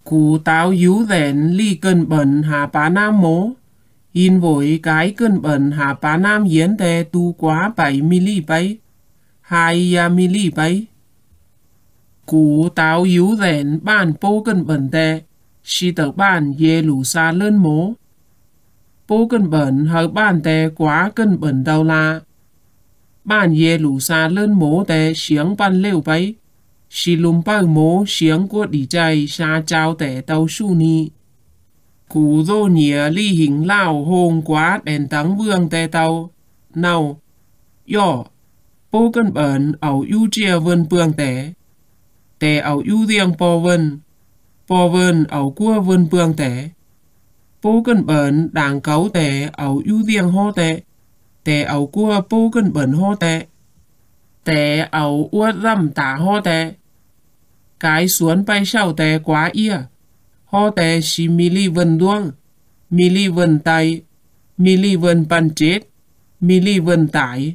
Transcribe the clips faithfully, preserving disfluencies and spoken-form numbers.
Cú táo yếu rèn ly cân bẩn hà bá nam mố. In với cái cân bẩn hà bá nam hiến tè tu quá bảy mi-li bấy. hai mi-li bấy. Cú táo yếu rèn bàn bố cân bẩn tè. Xì tờ bàn dê lũ xa lên mố. Bố cân bẩn hơi bàn tè quá cân bẩn đâu là. Bàn dê lũ xa lên mố tè xiếng bàn lêu bấy. Xì lùm bao mố xiếng của đi chạy xa trao tè tàu su ni. Cú dô nhía ly hình lao hôn quá đèn tắng vương tè tàu. Nào. Yo. Bố cân bẩn ảo ưu chia vân bương tè. Tè ảo ưu riêng bò vân. Bò vân ảo cua vân bương tè. Bố cân bẩn đảng cấu tè ảo ưu riêng hô tè. Tè ảo cua bố cân bẩn hô tè. Tè ảo uất răm tả hô tè. Cái xuống bay sau tè quá ia. Hô tè xì mi-li vân duông. Mi-li vân tay. Mi-li vân bàn chết. Mi-li vân tải.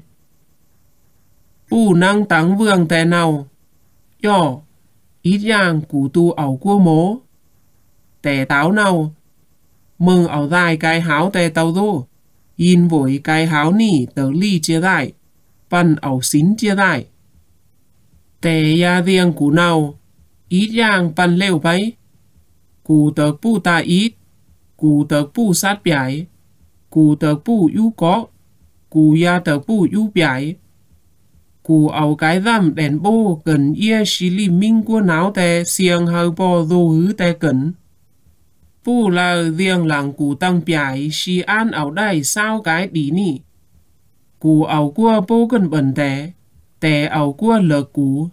Bù năng tắng vương tè nào. Yo. Ít giang củ tu ảo cua mố. Tè táo nào. Mừng ảo dài cái háo tè tàu rô. In với cái háo nỉ tờ ly chia đại. Bàn ảo xín chia đại. Tè ya riêng củ nào. Ít giang bàn lêu bấy. Cú tớ bù ta ít. Cú tớ bù sát bιάι. Cú tớ bù yu có. Cú ya tớ bù yu bιάι. Cú ảo cái rằm đèn bô cần ia xí lì minh của náo tè xiềng hơi bò dô hứ tè cần. Bù là riêng làng cú tăng bιάι xí an ảo đài sao cái đi nì. Cú ảo của bô cần bẩn tè. Tè ảo của lờ cú.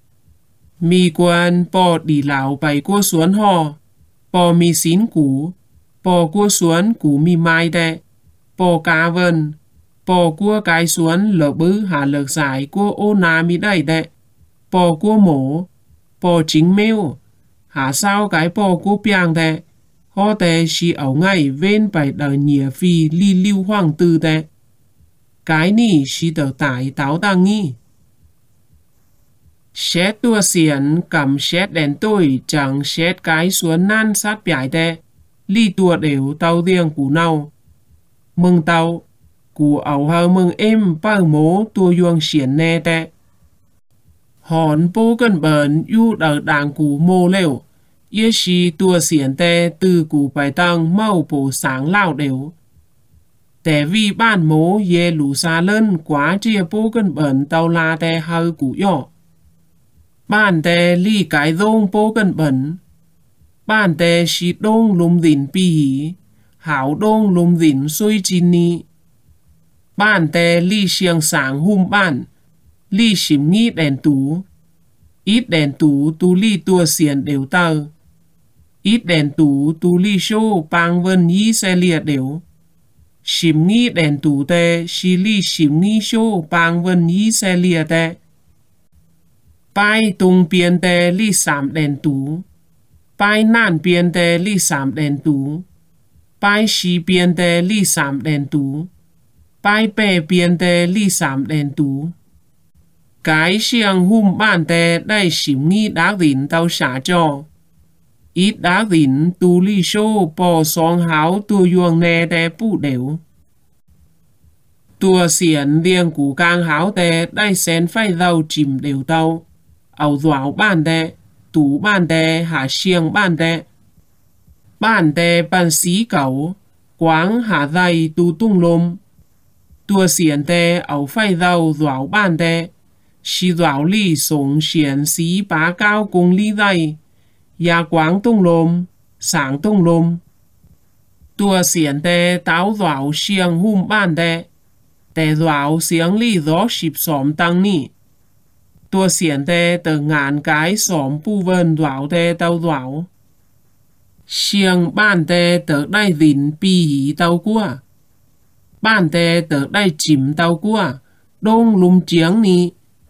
Mi quan bò đi lão bày của xuống hò. Bò mi xín cú. Bò của xuống cú mi mai tè. Bò cá vân. Bò của cái xuống lờ bứ hà lờ giải của ô nà mi đầy tè. Bò của mổ. Bò chính mêu. Hà sao cái bò của biang tè. Hò tè xì ảo ngay vên bày đờ nhìa phi li lưu hoàng tư tè. Cái nì xì tờ tải táo ta nghi. Xét tua xiển cầm xét đèn tôi chẳng xét cái xuống nan sát bιάι tè. Ly tua đều tàu riêng cú nào. Mừng tàu. Cú ảo hào mừng êm bao mố tua yuông xiển nè tè. Hòn bố cân bẩn yu đờ đàng cú mô lêu. Yê xì tua xiển tè từ cú bài tăng mau bổ sáng lao đều. Tè vì bàn mố yê lũ xa lên quá chia bố cân bẩn tàu la tè hơi cú nhỏ. Bàn tè ly cái rông bố cân bẩn. Bàn tè xì đông lùm dịn bì hí. Hảo đông lùm dịn xôi chín ni. Bàn tè ly xiềng sáng hùm bàn. Ly xím nghi đèn tú. Ít đèn tú tu ly tua xiển đều tờ. Ít đèn tú tu ly xô bang vân yí xe lìa đều. Xím nghi đèn tú tè xì ly xím nghi xô bang vân yí xe lìa tè. Bài tung biên tè ly sám đèn tú. Bài nàn biên tè ly sám đèn tú. Bài xì biên tè ly sám đèn tú. Bài bè biên tè ly sám đèn tú. Cái xiềng hùm bàn tè đáy xím nghi đá rỉn tàu xá cho. Ít đá rỉn tu ly xô bò xóng háo tua yuông nè tè bù đều. Tua xiển riêng cú càng háo tè đáy xén phai rau chìm đều tàu. Ảo dõu bàn tè. Tú bàn tè hạ xiềng bàn tè. Bàn tè bàn xí cẩu. Quáng hạ dày tu tung lôm. Tua xiển tè ảo phai rau dõu bàn tè. Xí dõu lì sống xiển xí bá cao cùng ly dày. Ya quáng tung lôm. Sáng tung lôm. Tua xiển tè táo dõu xiềng hùm bàn tè. Tè dõu xiềng lì gió xịp xóm tăng nị. Tua xiển tè tờ ngàn cái xóm bù vân dõu tè tàu dõu. Xiềng bàn tè tờ đáy dịn bì hí tàu cua. Bàn tè tờ đáy chìm tàu cua. Đông lùm chiếng nị.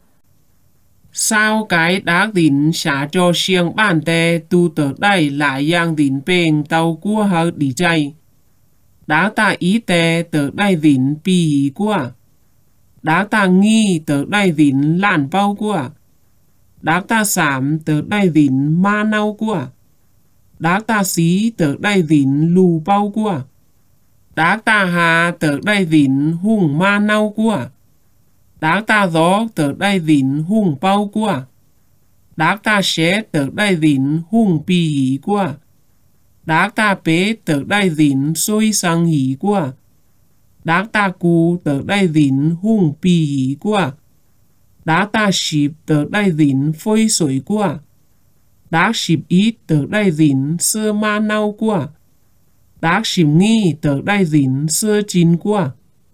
Sao cái đá dịn xá cho xiềng bàn tè tu tờ đáy lại giang dịn bền tàu cua hờ đi chay. Đá ta ý tè tờ đáy dịn bì hí cua. Đá ta nghi tờ đáy dịn làn bao cua. Đá ta xám tờ đáy dịn ma nâu cua. Đác ta xí tớ đai dín lù bao qua. Đác ta hà tớ đai dín hùng ma nau qua. Đác ta gió tớ đai dín hùng bao qua. Đác ta xé tớ đai dín hùng bì hí qua. Đác ta bế tớ đai dín xôi sang hí qua. Đác ta cú tớ đai dín hùng bì hí qua. Đác ta xịp tớ đai dín phôi sổi qua. Đác xịp ít tớ đai dín sơ ma nau qua. Đác xịp nghi tớ đai dín sơ chín qua.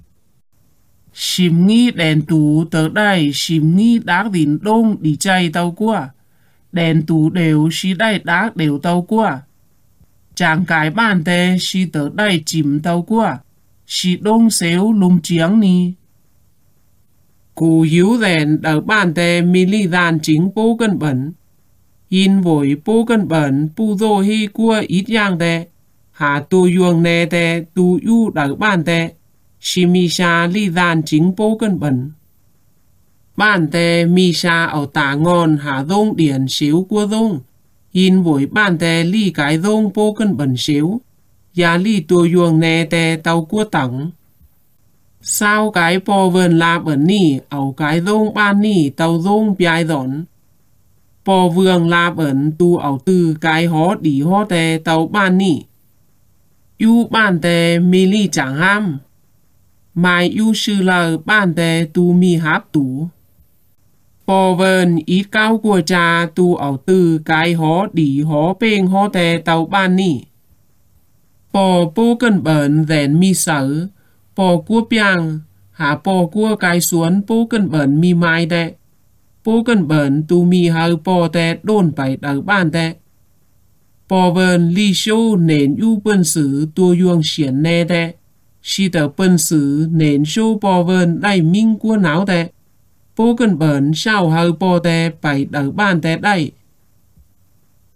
Xịp nghi đèn tú tớ đai xịp nghi đác dín đông đi chay tàu qua. Đèn tú đều xí đai đác đều tàu qua. Chàng cái bàn tê xí tớ đai chìm tàu qua. Xí đông xéo lùm chiếng ni. Cú hiếu rèn đỡ bàn tê mi li đàn chính bố cân bẩn. In vội bố cân bẩn bù dô hi qua ít yang tê. Hà tu yuông nê tê tu yu đỡ bàn tê. Xí mi xa li đàn chính bố cân bẩn. Bàn tê mi xa ở tả ngon hà dông điển xíu qua dông. In vội bàn tê li cái dông bố cân bẩn xíu. Và li tu yuông nê tê tàu qua tặng. Sao cái bò vườn la bẩn nì, ẩu cái dông ban nì tàu dông biai dọn. Bò vườn la bẩn tu ẩu tư cái hó đi hó tè tàu ban nì. Yu ban tè mi li chẳng ham. Mai yu sư lờ ban tè tu mi háp tủ. Bò vườn ít cao của cha tu ẩu tư cái hó đi hó bên hó tè tàu ban nì. Bò bố cân bẩn rèn mi sở. Bò cua piang, hạ bò cua cái xuống bố cân bẩn mi mai tệ. Bố cân bẩn tu mi hào bò tệ đôn bày đỡ bàn tệ. Bò vần li show nền yu bần sử tua yuông xiển nê tệ. Xì tờ bần sử nền show bò vần đẩy minh cua náo tệ. Bố cân bẩn sao hào bò tệ bày đỡ bàn tệ đẩy.